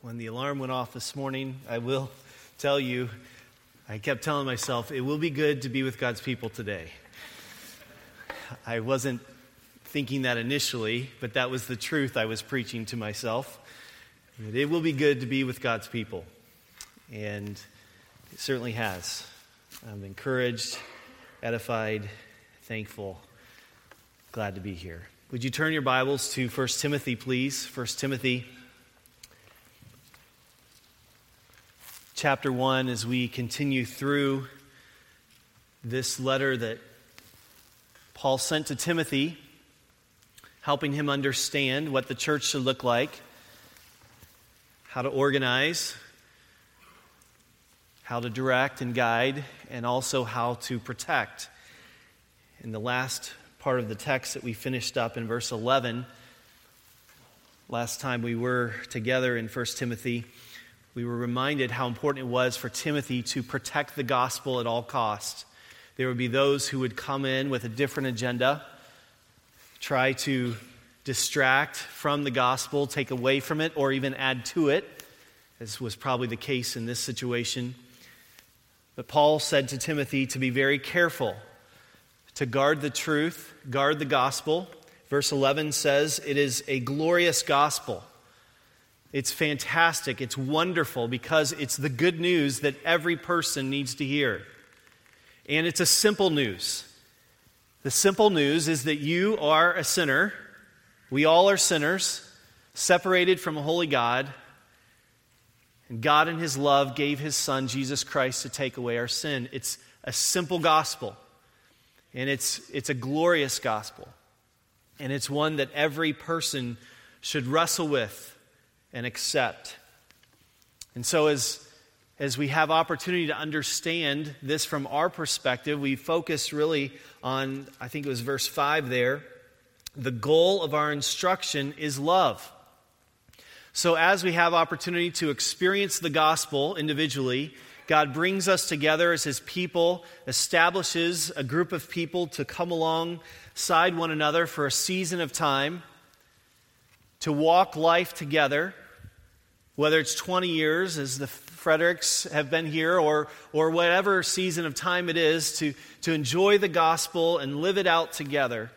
When the alarm went off this morning, I will tell you, I kept telling myself, it will be good to be with God's people today. I wasn't thinking that initially, but that was the truth I was preaching to myself. That it will be good to be with God's people. And it certainly has. I'm encouraged, edified, thankful, glad to be here. Would you turn your Bibles to 1 Timothy, please? 1 Timothy chapter 1, as we continue through this letter that Paul sent to Timothy, helping him understand what the church should look like, how to organize, how to direct and guide, and also how to protect. In the last part of the text that we finished up in verse 11, last time we were together in 1 Timothy, we were reminded how important it was for Timothy to protect the gospel at all costs. There would be those who would come in with a different agenda, try to distract from the gospel, take away from it, or even add to it, as was probably the case in this situation. But Paul said to Timothy to be very careful, to guard the truth, guard the gospel. Verse 11 says, it is a glorious gospel. It's fantastic, it's wonderful, because it's the good news that every person needs to hear. And it's a simple news. The simple news is that you are a sinner. We all are sinners, separated from a holy God. And God in His love gave His Son, Jesus Christ, to take away our sin. It's a simple gospel. And it's a glorious gospel. And it's one that every person should wrestle with and accept. And so as we have opportunity to understand this from our perspective, we focus really on, I think it was verse 5 there, the goal of our instruction is love. So as we have opportunity to experience the gospel individually, God brings us together as His people, establishes a group of people to come alongside one another for a season of time, to walk life together, whether it's 20 years, as the Fredericks have been here, or whatever season of time it is, to enjoy the gospel and live it out together.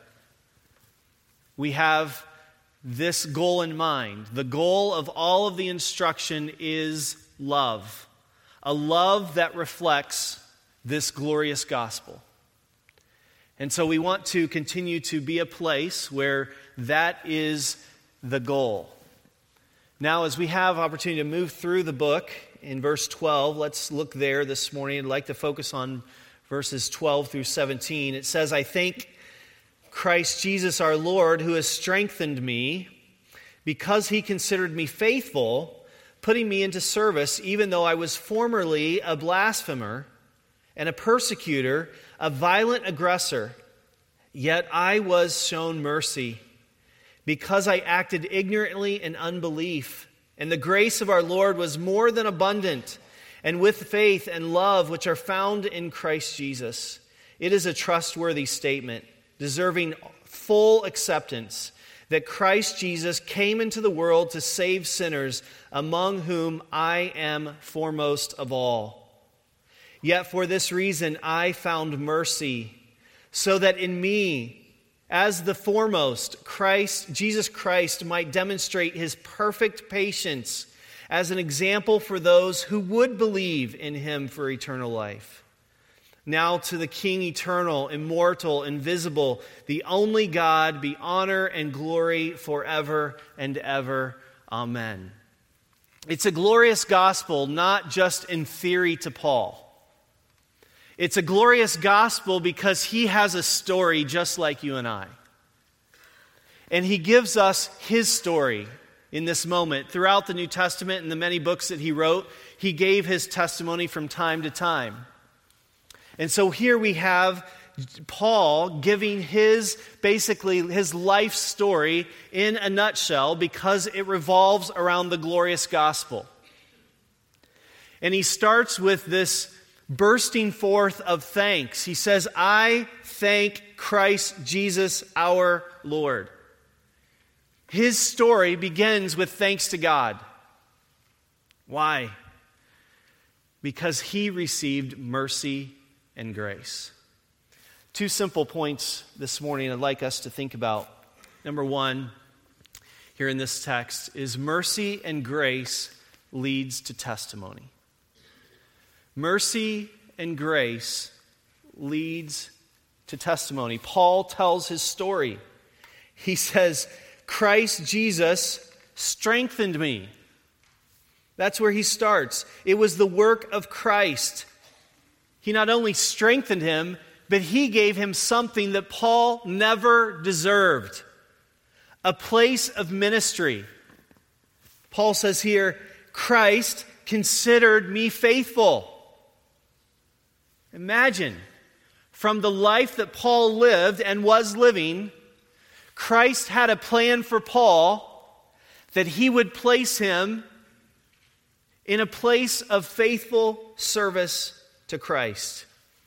We have this goal in mind. The goal of all of the instruction is love. A love that reflects this glorious gospel. And so we want to continue to be a place where that is the goal. Now, as we have opportunity to move through the book in verse 12, let's look there this morning. I'd like to focus on verses 12 through 17. It says, I thank Christ Jesus our Lord, who has strengthened me, because He considered me faithful, putting me into service, even though I was formerly a blasphemer and a persecutor, a violent aggressor. Yet I was shown mercy, because I acted ignorantly in unbelief. And the grace of our Lord was more than abundant, and with faith and love which are found in Christ Jesus. It is a trustworthy statement, deserving full acceptance, that Christ Jesus came into the world to save sinners, among whom I am foremost of all. Yet for this reason I found mercy, so that in me, as the foremost, Jesus Christ might demonstrate His perfect patience as an example for those who would believe in Him for eternal life. Now to the King eternal, immortal, invisible, the only God, be honor and glory forever and ever. Amen. It's a glorious gospel, not just in theory to Paul. It's a glorious gospel because he has a story just like you and I. And he gives us his story in this moment. Throughout the New Testament and the many books that he wrote, he gave his testimony from time to time. And so here we have Paul giving his life story in a nutshell, because it revolves around the glorious gospel. And he starts with this bursting forth of thanks. He says, I thank Christ Jesus our Lord. His story begins with thanks to God. Why? Because he received mercy and grace. Two simple points this morning I'd like us to think about. Number one, here in this text, is mercy and grace leads to testimony. Mercy and grace leads to testimony. Paul tells his story. He says, Christ Jesus strengthened me. That's where he starts. It was the work of Christ. He not only strengthened him, but he gave him something that Paul never deserved. A place of ministry. Paul says here, Christ considered me faithful. Imagine, from the life that Paul lived and was living, Christ had a plan for Paul that he would place him in a place of faithful service to Christ.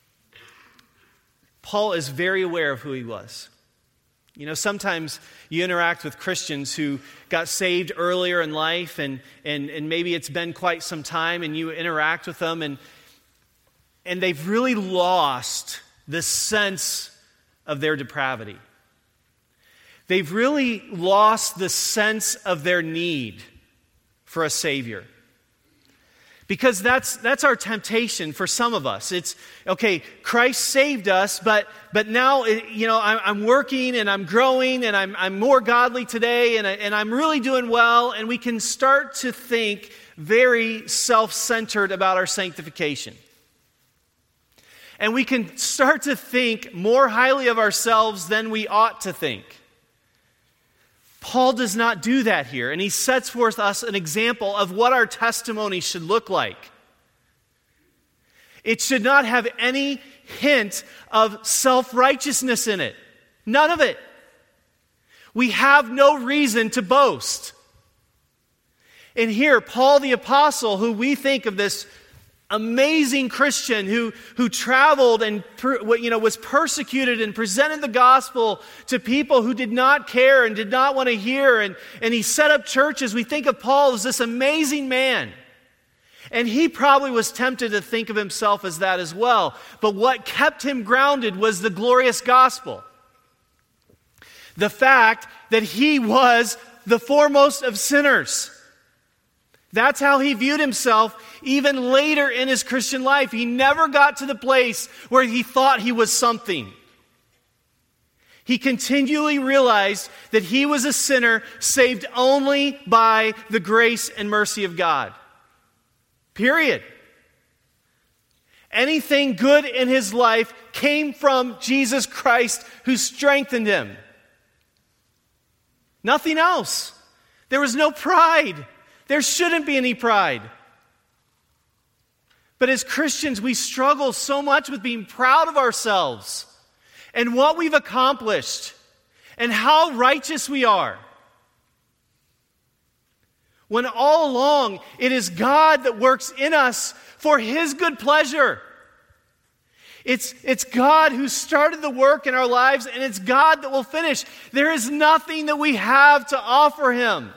Paul is very aware of who he was. You know, sometimes you interact with Christians who got saved earlier in life and maybe it's been quite some time and you interact with them and they've really lost the sense of their depravity. They've really lost the sense of their need for a Savior. Because that's our temptation for some of us. It's, okay, Christ saved us, but now, I'm working and I'm growing and I'm more godly today and I'm really doing well, and we can start to think very self-centered about our sanctification. And we can start to think more highly of ourselves than we ought to think. Paul does not do that here, and he sets forth us an example of what our testimony should look like. It should not have any hint of self-righteousness in it. None of it. We have no reason to boast. And here, Paul the Apostle, who we think of this amazing Christian who traveled and was persecuted and presented the gospel to people who did not care and did not want to hear, and he set up churches. We think of Paul as this amazing man. And he probably was tempted to think of himself as that as well. But what kept him grounded was the glorious gospel. The fact that he was the foremost of sinners. That's how he viewed himself even later in his Christian life. He never got to the place where he thought he was something. He continually realized that he was a sinner saved only by the grace and mercy of God. Period. Anything good in his life came from Jesus Christ, who strengthened him. Nothing else. There was no pride. There shouldn't be any pride. But as Christians, we struggle so much with being proud of ourselves and what we've accomplished and how righteous we are. When all along, it is God that works in us for His good pleasure. It's God who started the work in our lives, and it's God that will finish. There is nothing that we have to offer Him.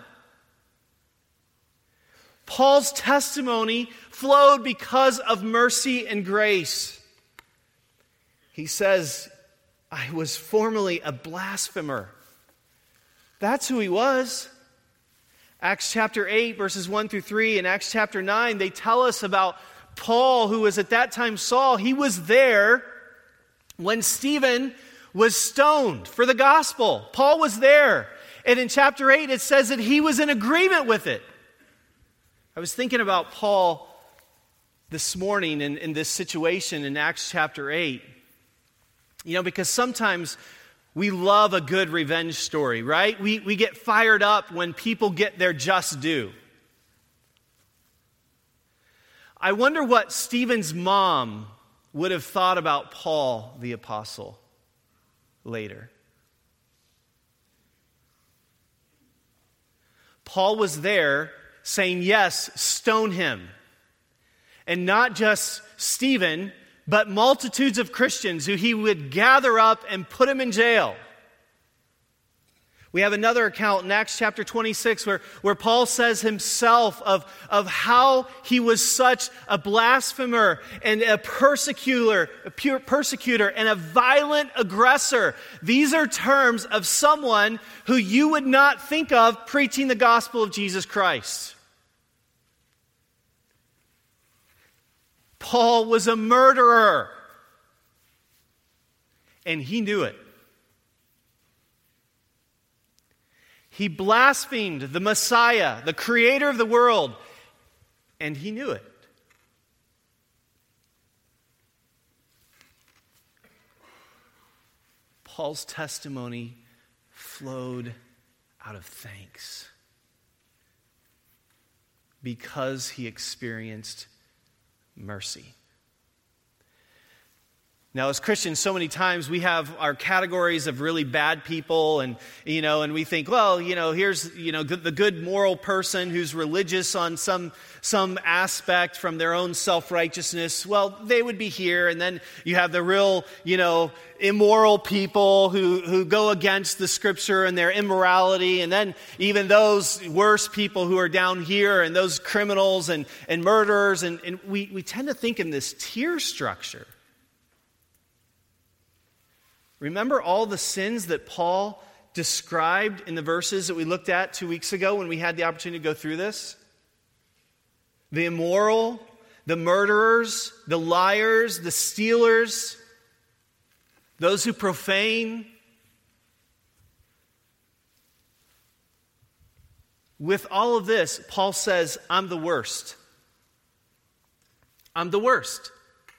Paul's testimony flowed because of mercy and grace. He says, I was formerly a blasphemer. That's who he was. Acts chapter 8, verses 1 through 3, and Acts chapter 9, they tell us about Paul, who was at that time Saul. He was there when Stephen was stoned for the gospel. Paul was there. And in chapter 8, it says that he was in agreement with it. I was thinking about Paul this morning in this situation in Acts chapter 8. Because sometimes we love a good revenge story, right? We get fired up when people get their just due. I wonder what Stephen's mom would have thought about Paul the apostle later. Paul was there saying, yes, stone him. And not just Stephen, but multitudes of Christians who he would gather up and put him in jail. We have another account in Acts chapter 26 where Paul says himself of how he was such a blasphemer and a persecutor and a violent aggressor. These are terms of someone who you would not think of preaching the gospel of Jesus Christ. Paul was a murderer, and he knew it. He blasphemed the Messiah, the creator of the world, and he knew it. Paul's testimony flowed out of thanks because he experienced mercy. Now, as Christians, so many times we have our categories of really bad people, and we think, well, here's the good moral person who's religious on some aspect from their own self-righteousness. Well, they would be here, and then you have the real, immoral people who go against the Scripture and their immorality, and then even those worse people who are down here, and those criminals and murderers, and we tend to think in this tier structure. Remember all the sins that Paul described in the verses that we looked at 2 weeks ago when we had the opportunity to go through this? The immoral, the murderers, the liars, the stealers, those who profane. With all of this, Paul says, I'm the worst. I'm the worst.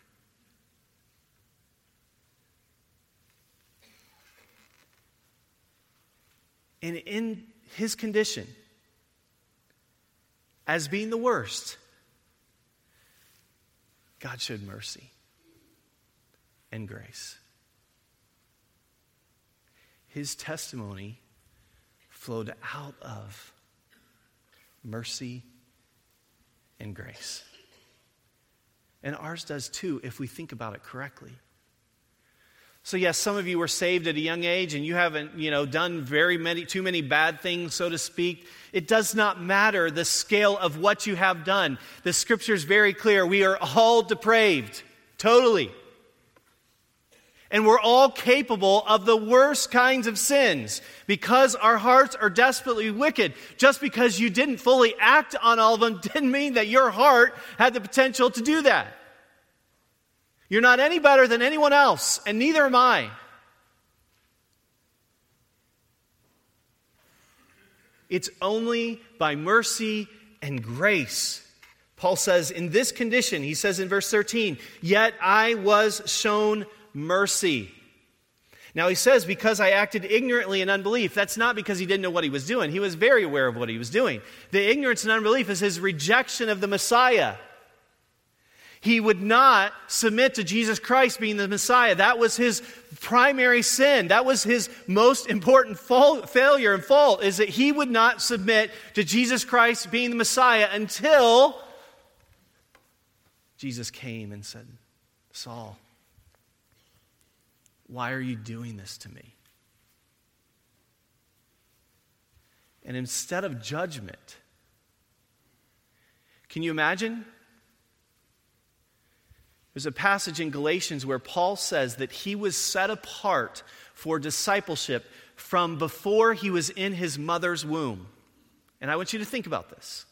And in his condition, as being the worst, God showed mercy and grace. His testimony flowed out of mercy and grace. And ours does too, if we think about it correctly. So yes, some of you were saved at a young age and you haven't, done too many bad things, so to speak. It does not matter the scale of what you have done. The Scripture is very clear. We are all depraved, totally. And we're all capable of the worst kinds of sins because our hearts are desperately wicked. Just because you didn't fully act on all of them didn't mean that your heart had the potential to do that. You're not any better than anyone else, and neither am I. It's only by mercy and grace. Paul says, in this condition, he says in verse 13, yet I was shown mercy. Now he says, because I acted ignorantly in unbelief. That's not because he didn't know what he was doing. He was very aware of what he was doing. The ignorance and unbelief is his rejection of the Messiah. He would not submit to Jesus Christ being the Messiah. That was his primary sin. That was his most important failure and fault, is that he would not submit to Jesus Christ being the Messiah until Jesus came and said, Saul, why are you doing this to me? And instead of judgment, can you imagine? There's a passage in Galatians where Paul says that he was set apart for discipleship from before he was in his mother's womb. And I want you to think about this.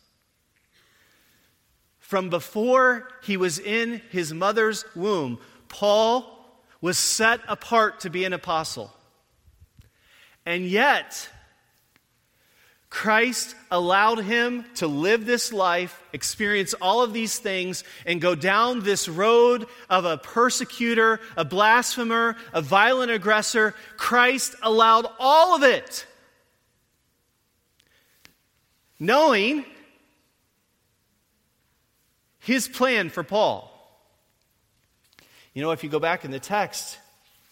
From before he was in his mother's womb, Paul was set apart to be an apostle. And yet, Christ allowed him to live this life, experience all of these things, and go down this road of a persecutor, a blasphemer, a violent aggressor. Christ allowed all of it, knowing his plan for Paul. If you go back in the text,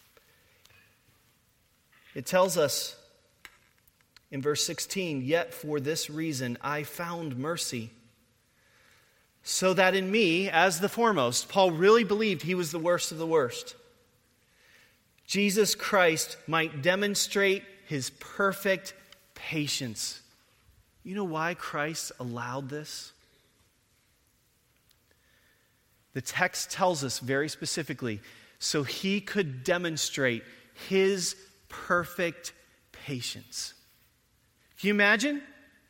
it tells us in verse 16, yet for this reason I found mercy, so that in me, as the foremost, Paul really believed he was the worst of the worst, Jesus Christ might demonstrate his perfect patience. You know why Christ allowed this? The text tells us very specifically, so he could demonstrate his perfect patience. Can you imagine?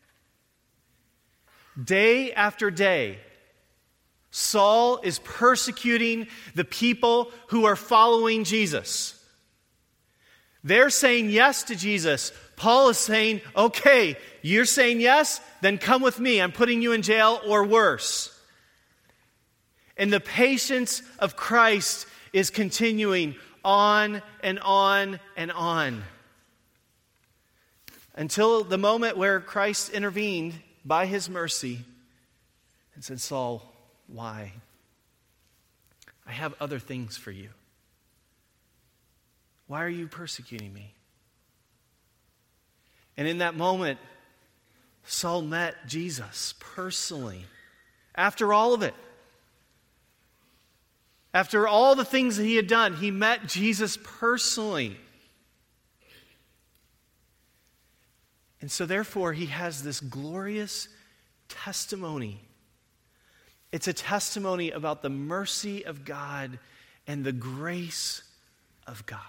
Day after day, Saul is persecuting the people who are following Jesus. They're saying yes to Jesus. Paul is saying, okay, you're saying yes? Then come with me. I'm putting you in jail or worse. And the patience of Christ is continuing on and on and on. Until the moment where Christ intervened by his mercy and said, Saul, why? I have other things for you. Why are you persecuting me? And in that moment, Saul met Jesus personally. After all of it, after all the things that he had done, he met Jesus personally. And so therefore, he has this glorious testimony. It's a testimony about the mercy of God and the grace of God.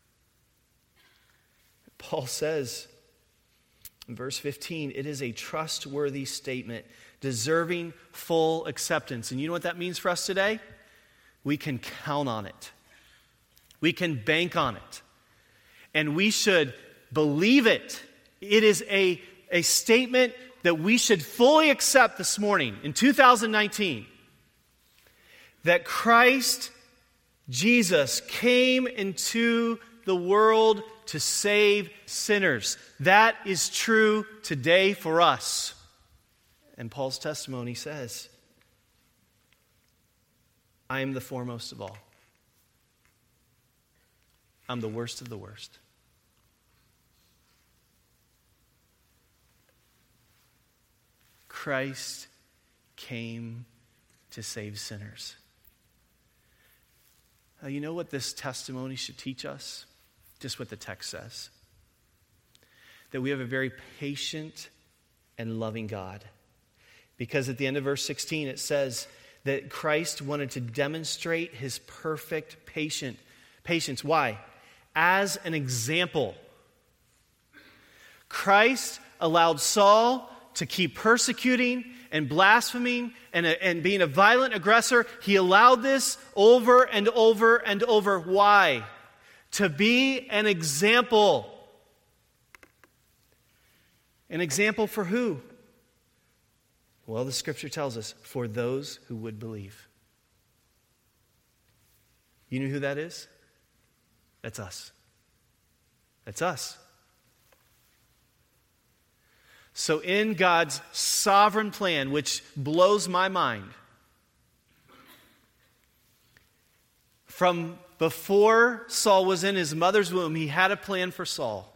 Paul says in verse 15, it is a trustworthy statement, deserving full acceptance. And you know what that means for us today? We can count on it. We can bank on it. And we should believe it. It is a statement that we should fully accept this morning in 2019. That Christ, Jesus, came into the world to save sinners. That is true today for us. And Paul's testimony says, I am the foremost of all. I'm the worst of the worst. Christ came to save sinners. Now, you know what this testimony should teach us? Just what the text says. That we have a very patient and loving God. Because at the end of verse 16 it says that Christ wanted to demonstrate his perfect patience. Why? As an example. Christ allowed Saul to keep persecuting and blaspheming and being a violent aggressor. He allowed this over and over and over. Why? To be an example. An example for who? Well, the scripture tells us, for those who would believe. You know who that is? That's us. That's us. So in God's sovereign plan, which blows my mind, from before Saul was in his mother's womb, he had a plan for Saul.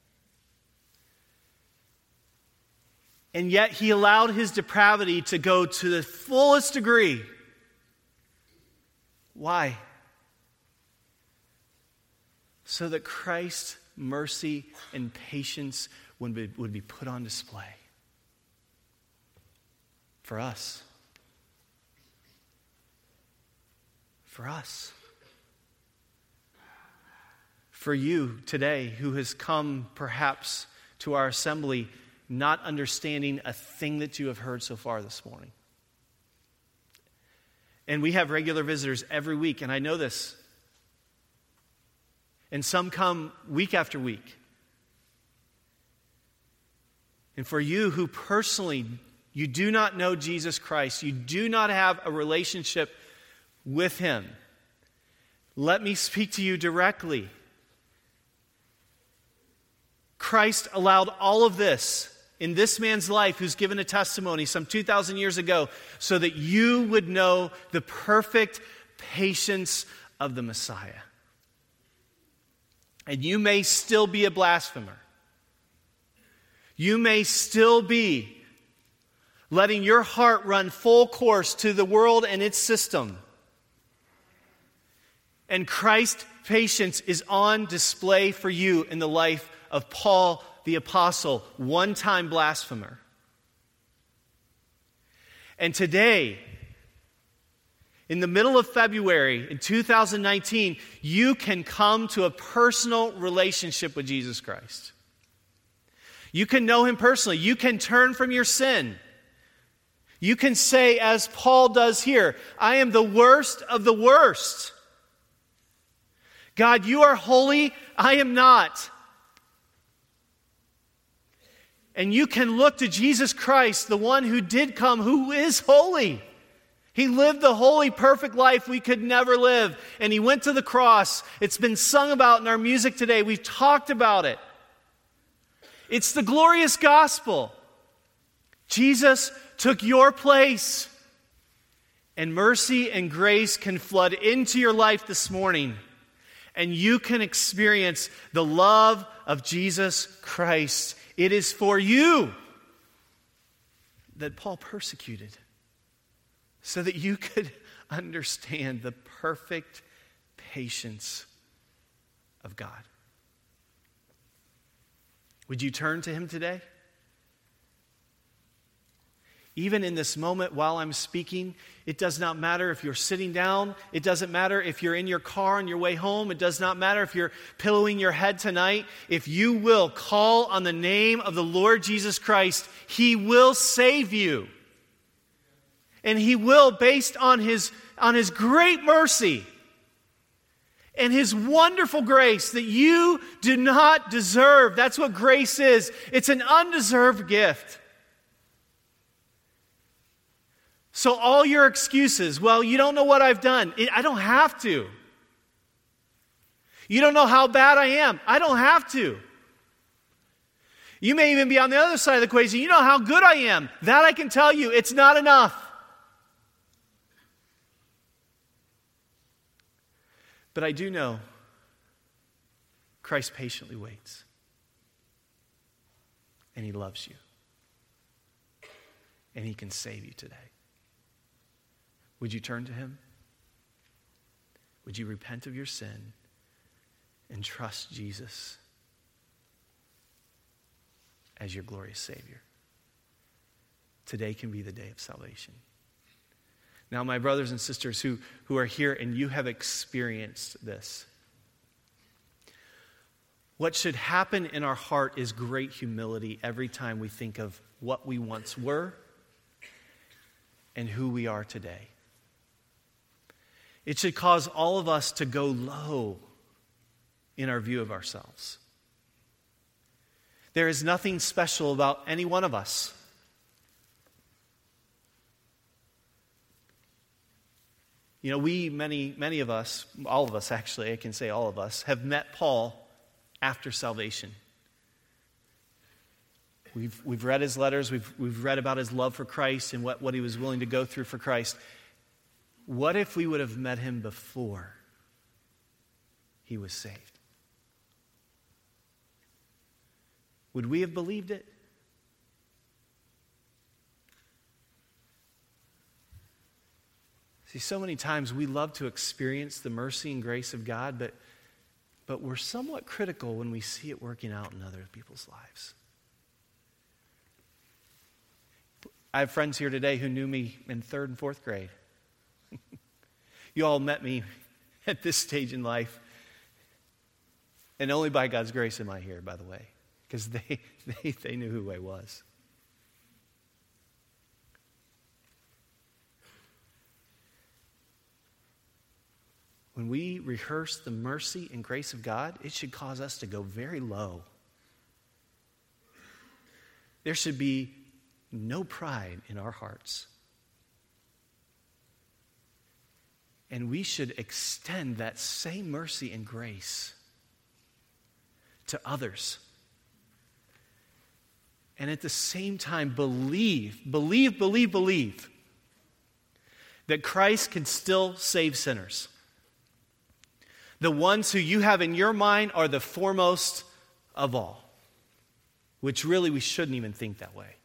And yet he allowed his depravity to go to the fullest degree. Why? So that Christ's mercy and patience would be put on display. For us. For us. For you today who has come perhaps to our assembly not understanding a thing that you have heard so far this morning. And we have regular visitors every week, and I know this. And some come week after week. And for you who personally, you do not know Jesus Christ, you do not have a relationship with him, let me speak to you directly. Christ allowed all of this in this man's life who's given a testimony some 2,000 years ago so that you would know the perfect patience of the Messiah. And you may still be a blasphemer. You may still be letting your heart run full course to the world and its system. And Christ's patience is on display for you in the life of Paul the Apostle, one-time blasphemer. And today, in the middle of February in 2019, you can come to a personal relationship with Jesus Christ. You can know Him personally. You can turn from your sin. You can say, as Paul does here, I am the worst of the worst. God, you are holy, I am not. And you can look to Jesus Christ, the one who did come, who is holy. He lived the holy, perfect life we could never live. And He went to the cross. It's been sung about in our music today. We've talked about it. It's the glorious gospel. Jesus took your place. And mercy and grace can flood into your life this morning. And you can experience the love of Jesus Christ. It is for you that Paul persecuted, so that you could understand the perfect patience of God. Would you turn to Him today? Even in this moment while I'm speaking, it does not matter if you're sitting down. It doesn't matter if you're in your car on your way home. It does not matter if you're pillowing your head tonight. If you will call on the name of the Lord Jesus Christ, He will save you. And He will, based on His great mercy and His wonderful grace that you do not deserve. That's what grace is. It's an undeserved gift. So all your excuses, well, you don't know what I've done. I don't have to. You don't know how bad I am. I don't have to. You may even be on the other side of the equation. You know how good I am. That I can tell you, it's not enough. But I do know Christ patiently waits. And He loves you. And He can save you today. Would you turn to Him? Would you repent of your sin and trust Jesus as your glorious Savior? Today can be the day of salvation. Now, my brothers and sisters who are here and you have experienced this, what should happen in our heart is great humility every time we think of what we once were and who we are today. It should cause all of us to go low in our view of ourselves. There is nothing special about any one of us. You know, many of us, all of us actually, I can say all of us, have met Paul after salvation. We've read his letters, we've read about his love for Christ and what he was willing to go through for Christ. What if we would have met him before he was saved? Would we have believed it? See, so many times we love to experience the mercy and grace of God, but we're somewhat critical when we see it working out in other people's lives. I have friends here today who knew me in 3rd and 4th grade. You all met me at this stage in life. And only by God's grace am I here, by the way, because they knew who I was. When we rehearse the mercy and grace of God, it should cause us to go very low. There should be no pride in our hearts. And we should extend that same mercy and grace to others. And at the same time, believe that Christ can still save sinners. The ones who you have in your mind are the foremost of all, which really we shouldn't even think that way.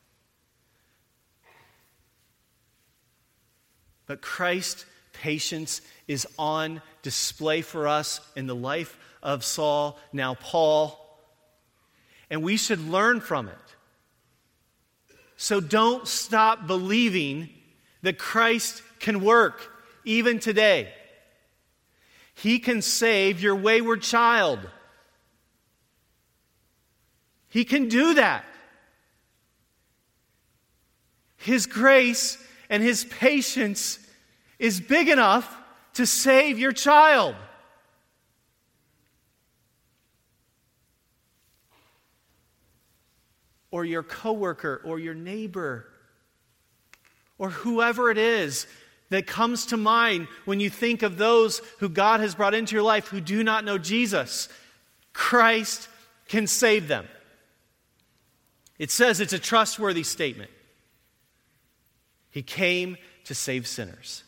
But Christ's patience is on display for us in the life of Saul, now Paul. And we should learn from it. So don't stop believing that Christ can work even today. He can save your wayward child. He can do that. His grace and His patience is big enough to save your child. Or your coworker, or your neighbor, or whoever it is that comes to mind when you think of those who God has brought into your life who do not know Jesus. Christ can save them. It says it's a trustworthy statement. He came to save sinners.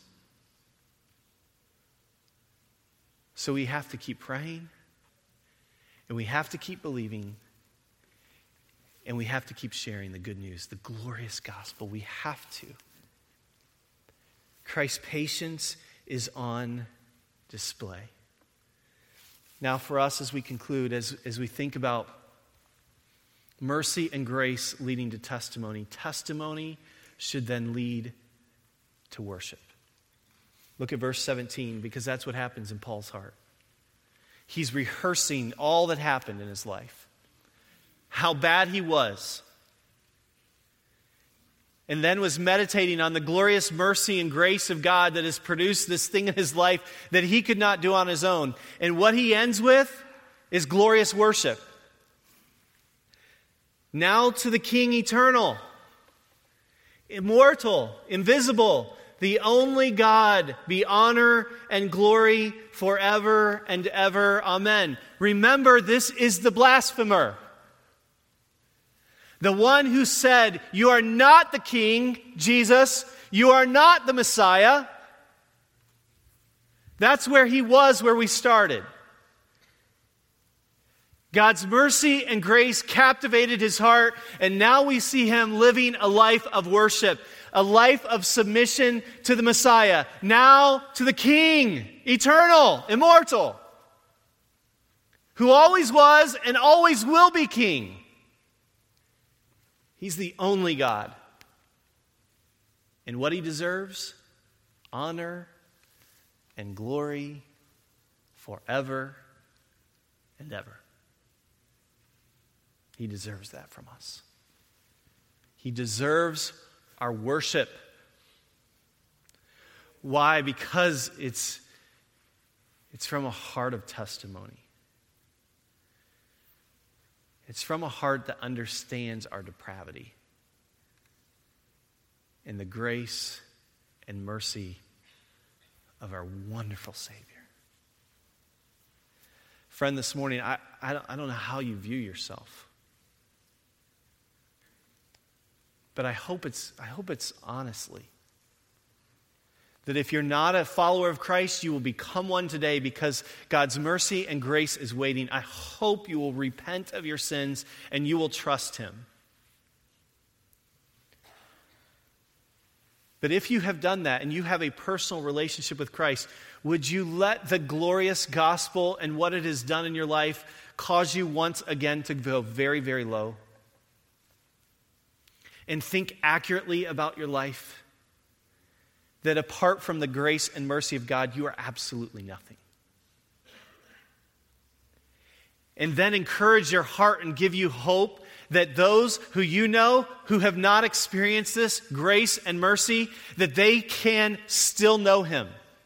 So we have to keep praying, and we have to keep believing, and we have to keep sharing the good news, the glorious gospel. We have to. Christ's patience is on display. Now for us, as we conclude, as we think about mercy and grace leading to testimony, testimony should then lead to worship. Look at verse 17, because that's what happens in Paul's heart. He's rehearsing all that happened in his life, how bad he was, and then was meditating on the glorious mercy and grace of God that has produced this thing in his life that he could not do on his own. And what he ends with is glorious worship. Now to the King eternal, immortal, invisible, the only God, be honor and glory forever and ever. Amen. Remember, this is the blasphemer. The one who said, "You are not the King, Jesus. You are not the Messiah." That's where he was, where we started. God's mercy and grace captivated his heart, and now we see him living a life of worship, a life of submission to the Messiah, now to the King, eternal, immortal, who always was and always will be King. He's the only God. And what he deserves? Honor and glory forever and ever. He deserves that from us. He deserves our worship. Why? Because it's from a heart of testimony. It's from a heart that understands our depravity and the grace and mercy of our wonderful Savior. Friend, this morning, I don't know how you view yourself. But I hope it's honestly that if you're not a follower of Christ, you will become one today because God's mercy and grace is waiting. I hope you will repent of your sins and you will trust him. But if you have done that and you have a personal relationship with Christ, would you let the glorious gospel and what it has done in your life cause you once again to go very, very low? And think accurately about your life, that apart from the grace and mercy of God, you are absolutely nothing. And then encourage your heart and give you hope that those who you know who have not experienced this grace and mercy, that they can still know him.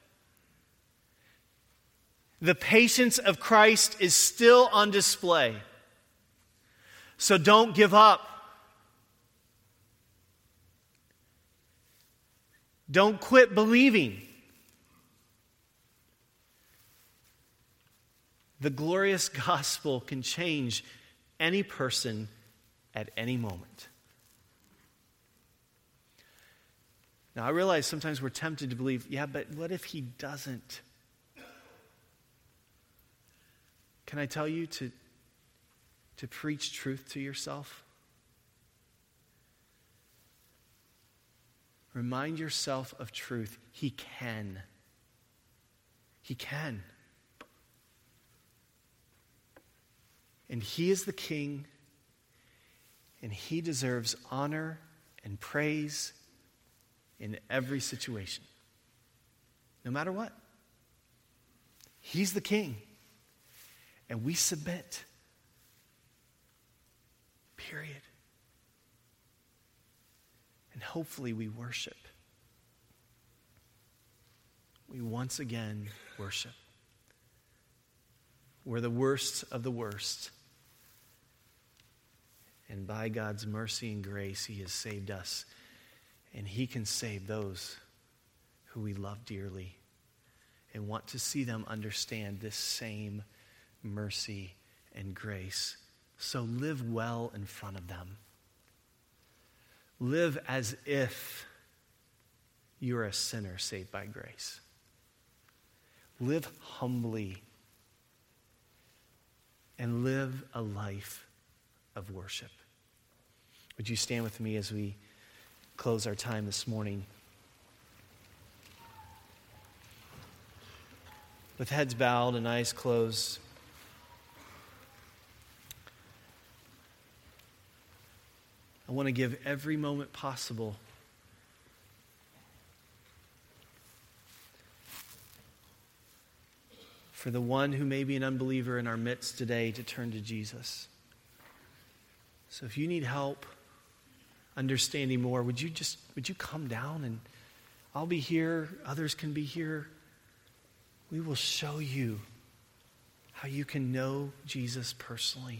The patience of Christ is still on display. So don't give up. Don't quit believing. The glorious gospel can change any person at any moment. Now, I realize sometimes we're tempted to believe, yeah, but what if he doesn't? Can I tell you to preach truth to yourself? Remind yourself of truth. He can. He can. And he is the King, And he deserves honor and praise in every situation, no matter what. He's the king, and we submit. Period. And hopefully we worship. We once again worship. We're the worst of the worst. And by God's mercy and grace, he has saved us. And he can save those who we love dearly and want to see them understand this same mercy and grace. So live well in front of them. Live as if you're a sinner saved by grace. Live humbly and live a life of worship. Would you stand with me as we close our time this morning? With heads bowed and eyes closed, I want to give every moment possible for the one who may be an unbeliever in our midst today to turn to Jesus. So if you need help understanding more, would you come down, and I'll be here, others can be here. We will show you how you can know Jesus personally.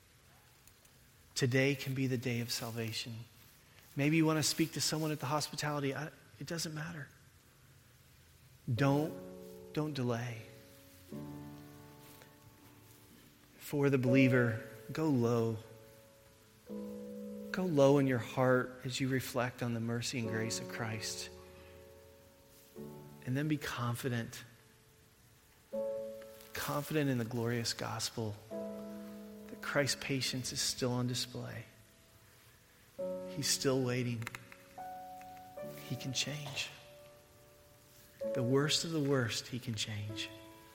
Today can be the day of salvation. Maybe you want to speak to someone at the hospitality. It doesn't matter. Don't delay. For the believer, go low. Go low in your heart as you reflect on the mercy and grace of Christ. And then be confident. Confident in the glorious gospel that Christ's patience is still on display. He's still waiting. He can change. The worst of the worst, he can change.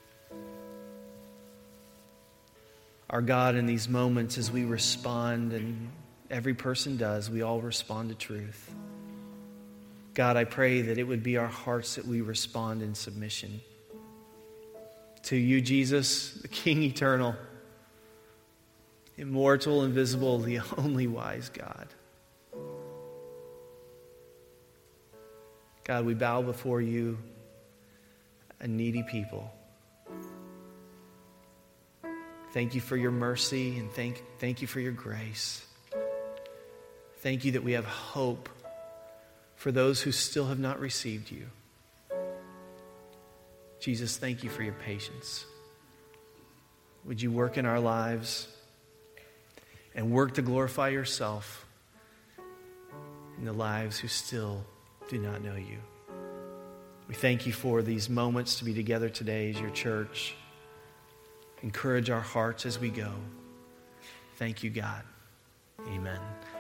Our God, in these moments as we respond, and every person does, we all respond to truth. God, I pray that it would be our hearts that we respond in submission to you, Jesus, the King eternal, immortal, invisible, the only wise God. God, we bow before you, a needy people. Thank you for your mercy, and thank you for your grace. Thank you that we have hope for those who still have not received you. Jesus, thank you for your patience. Would you work in our lives and work to glorify yourself in the lives who still do not know you? We thank you for these moments to be together today as your church. Encourage our hearts as we go. Thank you, God. Amen.